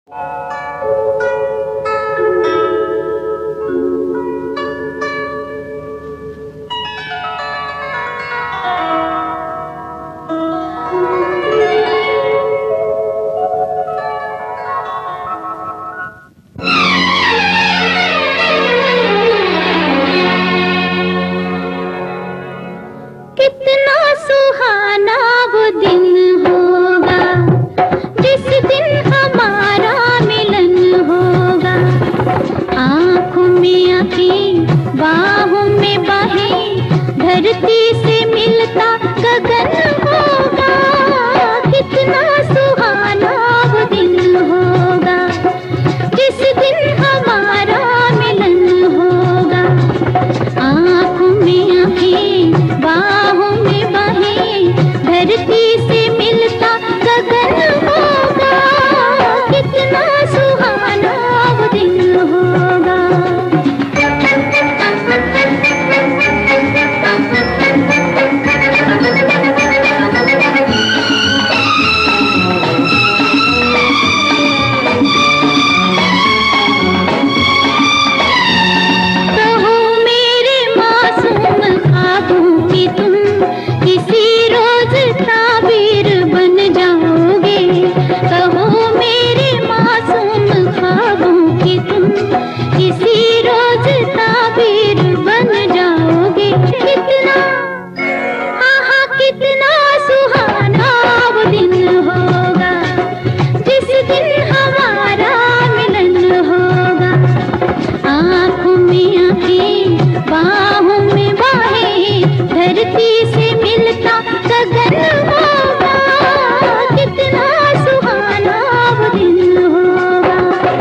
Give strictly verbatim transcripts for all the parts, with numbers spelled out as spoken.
कितना सुहाना वो दिन होगा जिस दिन हमारा मिलन होगा। आँखों में आँखें, बाहों में बाहें, धरती से मिलता गगन होगा। कितना सुहाना वो दिन होगा जिस दिन हमारा मिलन होगा। आँखों में आँखें, बाहों में बाहें, धरती से मिलता गगन होगा। कितना सुहाना वो दिन होगा। कहो मेरे मासूम ख्वाबों की तुम किसी रोज ताबीर बन जाओगे। कहो मेरे मासूम ख्वाबों की तुम किसी रोज ताबीर बन जाओगे। कितना हाँ हाँ कितना सुहाना वो दिन होगा जिस दिन हमारा मिलन होगा। आँखों में आँखें, बाहों में बाहें, धरती से मिलता गगन होगा। कितना सुहाना वो दिन होगा।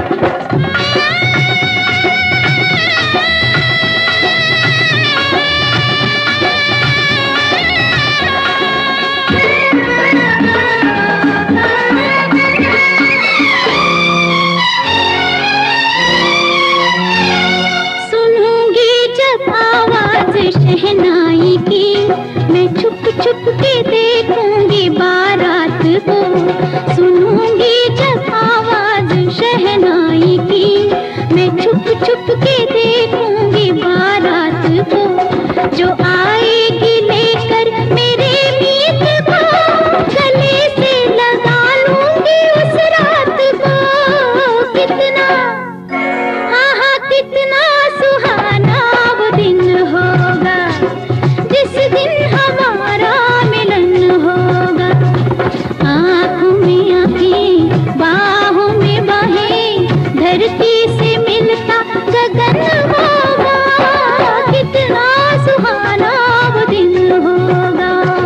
सुनूंगी जब आवाज शहनाई की, मैं छुप छुप के देखूंगी बारात को। सुनूंगी जब आवाज शहनाई की, मैं छुप छुप के देखूंगी बारात को। जो आएगी लेकर मेरे मीत को, गले से लगा लूंगी उस रात को। कितना हाँ हाँ कितना सुहाना वो दिन होगा जिस दिन हमारा मिलन होगा। आँखों में आँखें, बाहों में बाहें, धरती से मिलता गगन होगा। कितना सुहाना वो दिन होगा।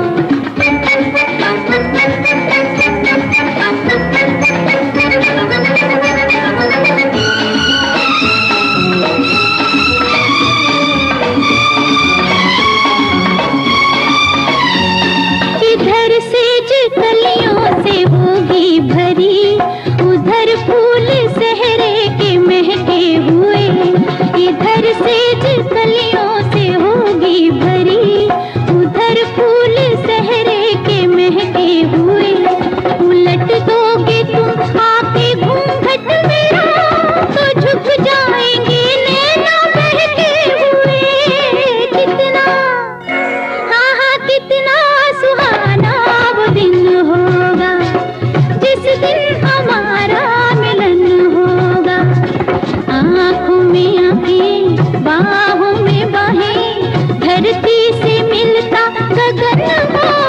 इधर सेज कलियों से होगी भरी, उधर फूल सहरे के महके हुए। इधर सेज कलियों से होगी भरी, उधर फूल सहरे के महके हुए। उलट दोगे तुम आके घूंघट मेरा, तो झुक जाएंगे नैना बहके हुए। कितना हाँ हाँ कितना सुहाना वो दिन होगा जिस दिन हमारा मिलन होगा। आँखों में आँखें, बाहों में बाहें, धरती से मिलता गगन होगा।